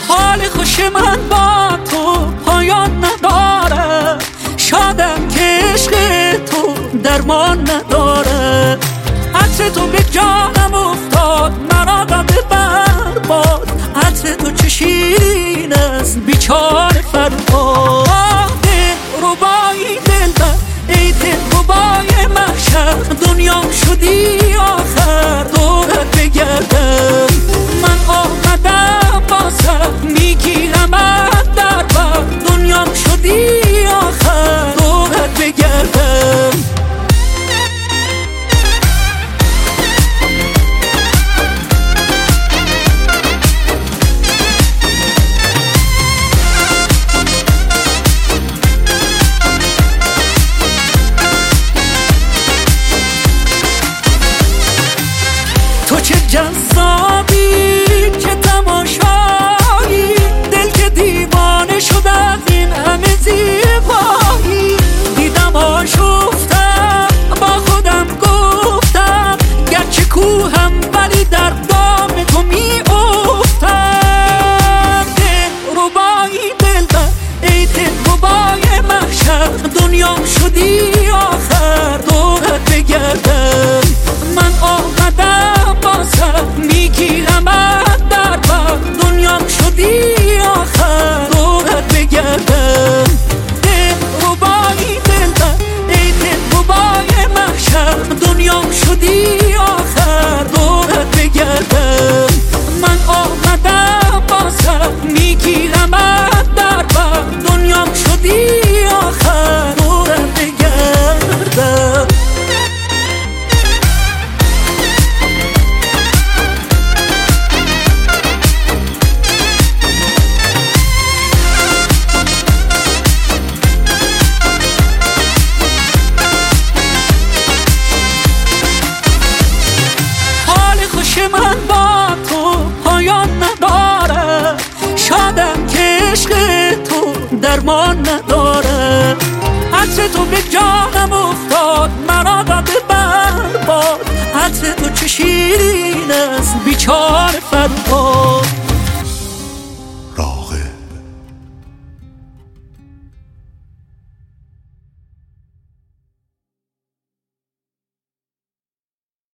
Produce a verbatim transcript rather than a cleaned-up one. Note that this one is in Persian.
حال خوش من با تو پایان نداره، شادم که عشق تو درمان نداره. عطر تو به جانم افتاد، مرا داده برباد. عطر تو چه شیرین است بیچاره فرهاد. دل ربای دلبر ای دل ربای محشر، دنیام شدی آخر دورت بگردم. من آمدم بازم میگیرمت در بر، دنیام شدی آخر دورت بگردم. تو چه جذابی، چه تماشایی، دل که دیوانه شد از این همه زیبایی. دیدم آشفتم با خودم گفتم، گرچه کوهم ولی در دام تو می افتم. دل ربایی دلبر ای دل ربای محشر، دنیام شدی آخر دورت بگردم. من آمدم بازم میگیرمت در بر، دنیام شدی آخر دورت بگردم. دل ربایی دلبر ای دل ربای محشر، دنیام شدی آخر دورت بگردم. من آمدم بازم میگیرمت در بر، دنیام شدی آخر دورت بگردم. من با تو پایان نداره، شادم که عشق تو درمان نداره. عطر تو به جانم افتاد، مرا داده برباد. عطر تو چه شیرین است بیچاره فرهاد.